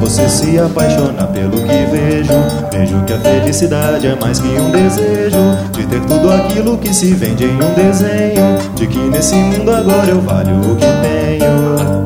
você se apaixona pelo que vejo. Vejo que a felicidade é mais que um desejo, de ter tudo aquilo que se vende em um desenho, de que nesse mundo agora eu valho o que tenho.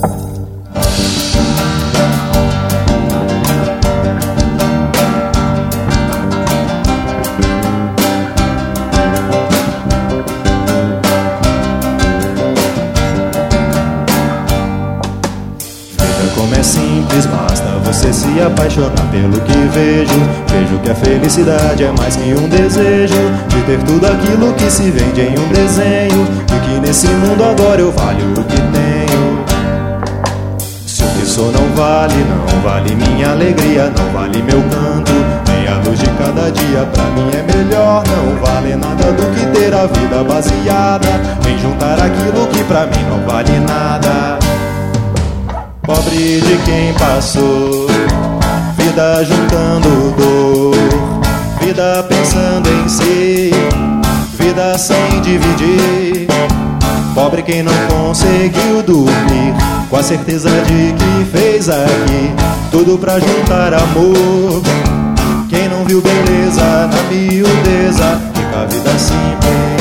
Como é simples, basta você se apaixonar pelo que vejo. Vejo que a felicidade é mais que um desejo, de ter tudo aquilo que se vende em um desenho, de que nesse mundo agora eu valho o que tenho. Se o que sou não vale minha alegria, não vale meu canto, nem a luz de cada dia pra mim é melhor. Não vale nada do que ter a vida baseada em juntar aquilo que pra mim não vale nada. Pobre de quem passou vida juntando dor, vida pensando em si, vida sem dividir. Pobre quem não conseguiu dormir, com a certeza de que fez aqui tudo pra juntar amor. Quem não viu beleza na miudeza, fica a vida simples.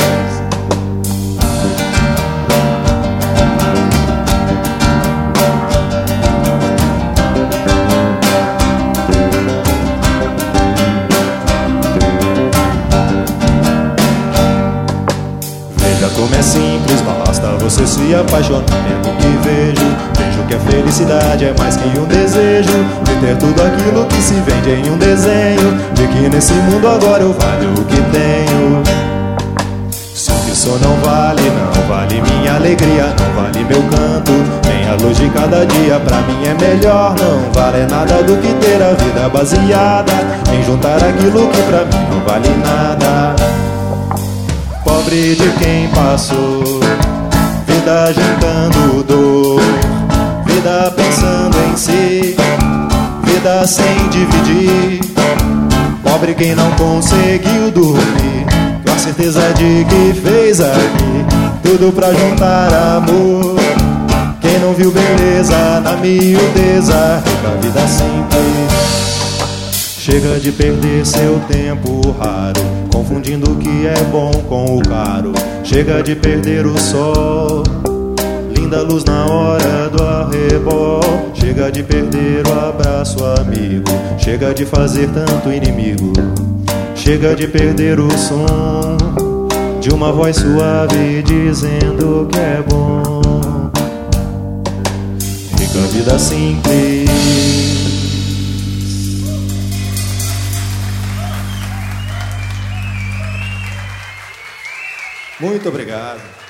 Como é simples, basta você se apaixonar pelo que vejo. Vejo que a felicidade é mais que um desejo, de ter tudo aquilo que se vende em um desenho, de que nesse mundo agora eu valho o que tenho. Se o que sou não vale minha alegria, não vale meu canto, nem a luz de cada dia pra mim é melhor. Não vale nada do que ter a vida baseada em juntar aquilo que pra mim não vale nada. Pobre de quem passou vida juntando dor, vida pensando em si, vida sem dividir. Pobre quem não conseguiu dormir, com a certeza de que fez aqui tudo pra juntar amor. Quem não viu beleza na miudeza, fica a vida simples. Chega de perder seu tempo raro, confundindo o que é bom com o caro. Chega de perder o sol, linda luz na hora do arrebol. Chega de perder o abraço amigo, chega de fazer tanto inimigo. Chega de perder o som de uma voz suave dizendo que é bom. Fica a vida simples. Muito obrigado.